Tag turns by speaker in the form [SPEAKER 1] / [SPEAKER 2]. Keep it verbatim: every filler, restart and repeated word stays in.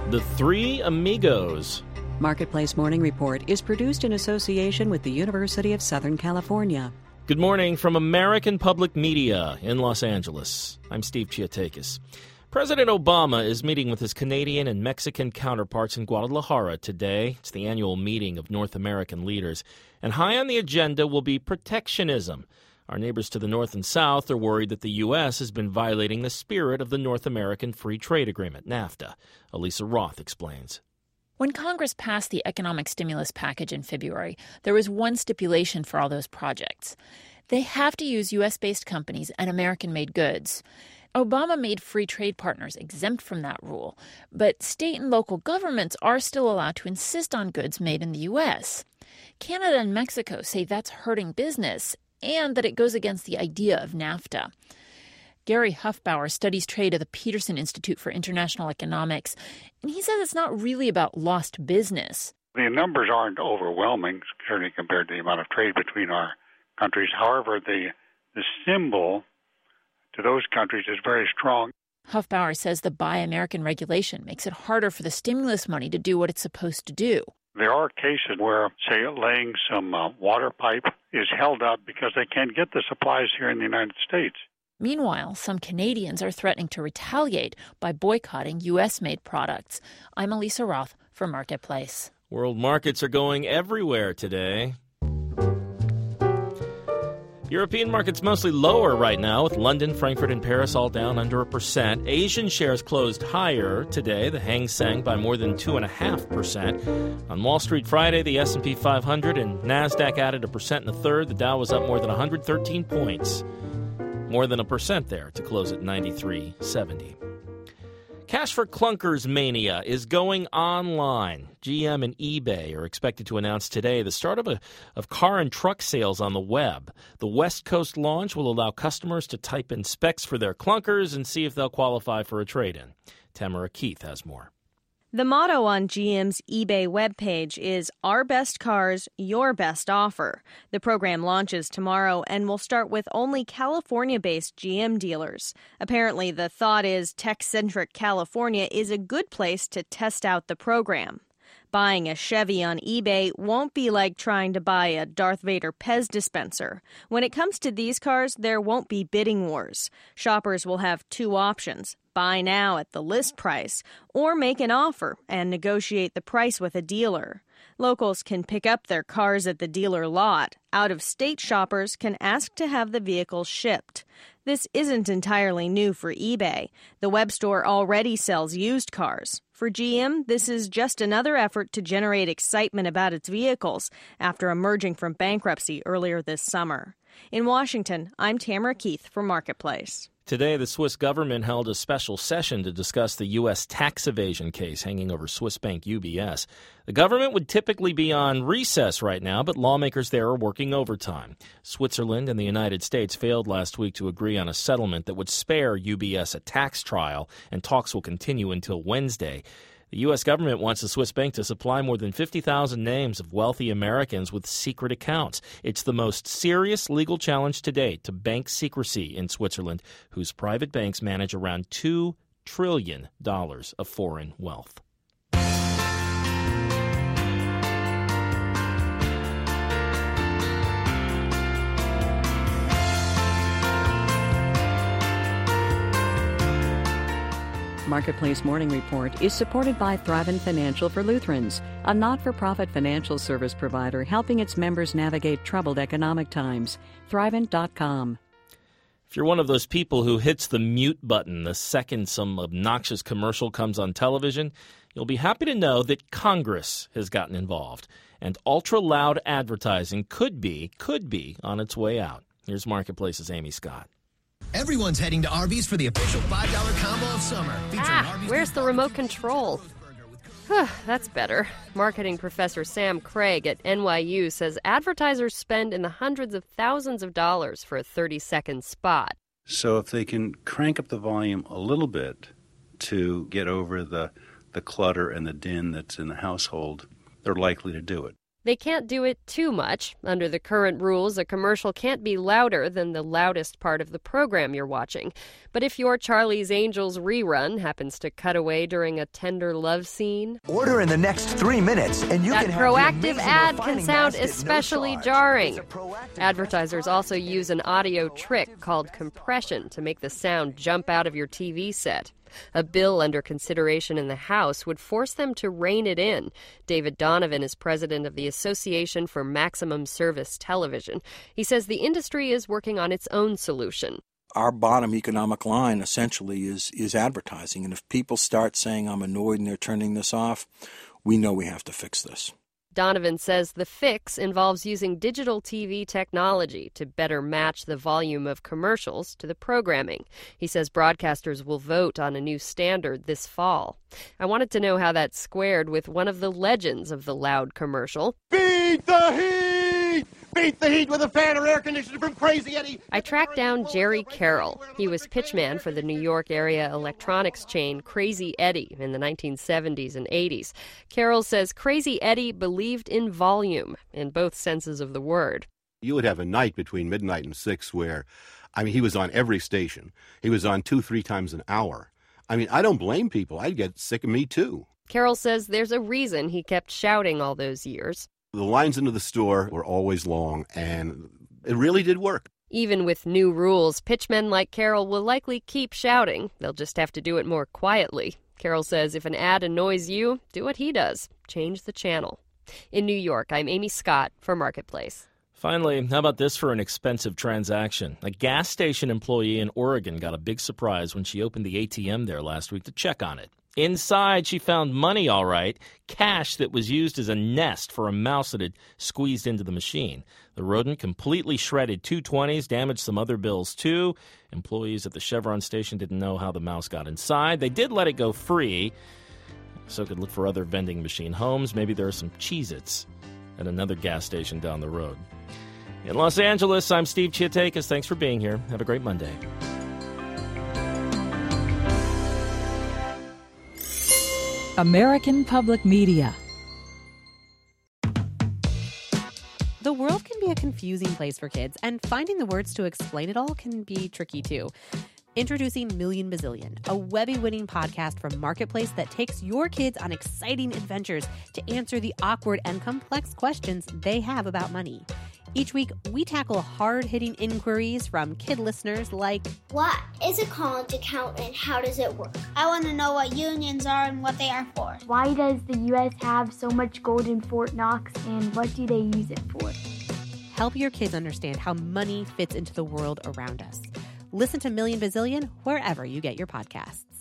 [SPEAKER 1] The Three Amigos.
[SPEAKER 2] Marketplace Morning Report is produced in association with the University of Southern California.
[SPEAKER 1] Good morning from American Public Media in Los Angeles. I'm Steve Chiatakis. President Obama is meeting with his Canadian and Mexican counterparts in Guadalajara today. It's the annual meeting of North American leaders. And high on the agenda will be protectionism. Our neighbors to the north and south are worried that the U S has been violating the spirit of the North American Free Trade Agreement, NAFTA. Elisa Roth explains.
[SPEAKER 3] When Congress passed the economic stimulus package in February, there was one stipulation for all those projects. They have to use U S-based companies and American-made goods. Obama made free trade partners exempt from that rule, but state and local governments are still allowed to insist on goods made in the U S. Canada and Mexico say that's hurting business and that it goes against the idea of NAFTA. Gary Huffbauer studies trade at the Peterson Institute for International Economics, and he says it's not really about lost business.
[SPEAKER 4] The numbers aren't overwhelming, certainly compared to the amount of trade between our countries. However, the the symbol to those countries is very strong.
[SPEAKER 3] Huffbauer says the Buy American regulation makes it harder for the stimulus money to do what it's supposed to do.
[SPEAKER 4] There are cases where, say, laying some uh, water pipe is held up because they can't get the supplies here in the United States.
[SPEAKER 3] Meanwhile, some Canadians are threatening to retaliate by boycotting U S-made products. I'm Elisa Roth for Marketplace.
[SPEAKER 1] World markets are going everywhere today. European markets mostly lower right now, with London, Frankfurt, and Paris all down under a percent. Asian shares closed higher today. The Hang Seng by more than two point five percent. On Wall Street Friday, the S and P five hundred and NASDAQ added a percent and a third. The Dow was up more than one hundred thirteen points. More than a percent there to close at ninety-three seventy. Cash for Clunkers mania is going online. G M and eBay are expected to announce today the start of a of car and truck sales on the web. The West Coast launch will allow customers to type in specs for their clunkers and see if they'll qualify for a trade-in. Tamara Keith has more.
[SPEAKER 5] The motto on G M's eBay webpage is, "Our best cars, your best offer." The program launches tomorrow and will start with only California-based G M dealers. Apparently, the thought is tech-centric California is a good place to test out the program. Buying a Chevy on eBay won't be like trying to buy a Darth Vader Pez dispenser. When it comes to these cars, there won't be bidding wars. Shoppers will have two options: buy now at the list price, or make an offer and negotiate the price with a dealer. Locals can pick up their cars at the dealer lot. Out-of-state shoppers can ask to have the vehicles shipped. This isn't entirely new for eBay. The web store already sells used cars. For G M, this is just another effort to generate excitement about its vehicles after emerging from bankruptcy earlier this summer. In Washington, I'm Tamara Keith for Marketplace.
[SPEAKER 1] Today, the Swiss government held a special session to discuss the U S tax evasion case hanging over Swiss bank U B S. The government would typically be on recess right now, but lawmakers there are working overtime. Switzerland and the United States failed last week to agree on a settlement that would spare U B S a tax trial, and talks will continue until Wednesday. The U S government wants the Swiss bank to supply more than fifty thousand names of wealthy Americans with secret accounts. It's the most serious legal challenge to date to bank secrecy in Switzerland, whose private banks manage around two trillion dollars of foreign wealth.
[SPEAKER 2] Marketplace Morning Report is supported by Thrivent Financial for Lutherans, a not-for-profit financial service provider helping its members navigate troubled economic times. Thrivent dot com.
[SPEAKER 1] If you're one of those people who hits the mute button the second some obnoxious commercial comes on television, you'll be happy to know that Congress has gotten involved, and ultra-loud advertising could be, could be on its way out. Here's Marketplace's Amy Scott.
[SPEAKER 6] Everyone's heading to Arby's for the official five dollar combo of summer.
[SPEAKER 7] Ah, where's the remote control? That's better. Marketing professor Sam Craig at N Y U says advertisers spend in the hundreds of thousands of dollars for a thirty-second spot.
[SPEAKER 8] So if they can crank up the volume a little bit to get over the, the clutter and the din that's in the household, they're likely to do it.
[SPEAKER 7] They can't do it too much. Under the current rules, a commercial can't be louder than the loudest part of the program you're watching. But if your Charlie's Angels rerun happens to cut away during a tender love scene...
[SPEAKER 9] Order in the next three minutes and you
[SPEAKER 7] that
[SPEAKER 9] can have
[SPEAKER 7] proactive
[SPEAKER 9] the
[SPEAKER 7] ad can
[SPEAKER 9] refining
[SPEAKER 7] sound
[SPEAKER 9] basket,
[SPEAKER 7] especially
[SPEAKER 9] no
[SPEAKER 7] jarring. Advertisers also use an audio trick called compression to make the sound jump out of your T V set. A bill under consideration in the House would force them to rein it in. David Donovan is president of the Association for Maximum Service Television. He says the industry is working on its own solution.
[SPEAKER 10] Our bottom economic line essentially is is advertising. And if people start saying, I'm annoyed and they're turning this off, we know we have to fix this.
[SPEAKER 7] Donovan says the fix involves using digital T V technology to better match the volume of commercials to the programming. He says broadcasters will vote on a new standard this fall. I wanted to know how that squared with one of the legends of the loud commercial.
[SPEAKER 11] Beat the heat! Beat the heat with a fan or air conditioner from Crazy Eddie!
[SPEAKER 7] I tracked down Jerry Carroll. He was pitchman for the New York area electronics chain Crazy Eddie in the nineteen seventies and eighties. Carroll says Crazy Eddie believed in volume, in both senses of the word.
[SPEAKER 11] You would have a night between midnight and six where, I mean, he was on every station. He was on two, three times an hour. I mean, I don't blame people. I'd get sick of me, too.
[SPEAKER 7] Carroll says there's a reason he kept shouting all those years.
[SPEAKER 11] The lines into the store were always long, and it really did work.
[SPEAKER 7] Even with new rules, pitchmen like Carroll will likely keep shouting. They'll just have to do it more quietly. Carroll says if an ad annoys you, do what he does. Change the channel. In New York, I'm Amy Scott for Marketplace.
[SPEAKER 1] Finally, how about this for an expensive transaction? A gas station employee in Oregon got a big surprise when she opened the A T M there last week to check on it. Inside, she found money, all right, cash that was used as a nest for a mouse that had squeezed into the machine. The rodent completely shredded two twenties, damaged some other bills, too. Employees at the Chevron station didn't know how the mouse got inside. They did let it go free, so could look for other vending machine homes. Maybe there are some Cheez-Its at another gas station down the road. In Los Angeles, I'm Steve Chiatakis. Thanks for being here. Have a great Monday.
[SPEAKER 12] American Public Media.
[SPEAKER 13] The world can be a confusing place for kids, and finding the words to explain it all can be tricky too. Introducing Million Bazillion, a Webby-winning podcast from Marketplace that takes your kids on exciting adventures to answer the awkward and complex questions they have about money. Each week, we tackle hard-hitting inquiries from kid listeners like,
[SPEAKER 14] what is a college account and how does it work? I want to know what unions are and what they are for.
[SPEAKER 15] Why does the U S have so much gold in Fort Knox and what do they use it for?
[SPEAKER 13] Help your kids understand how money fits into the world around us. Listen to Million Bazillion wherever you get your podcasts.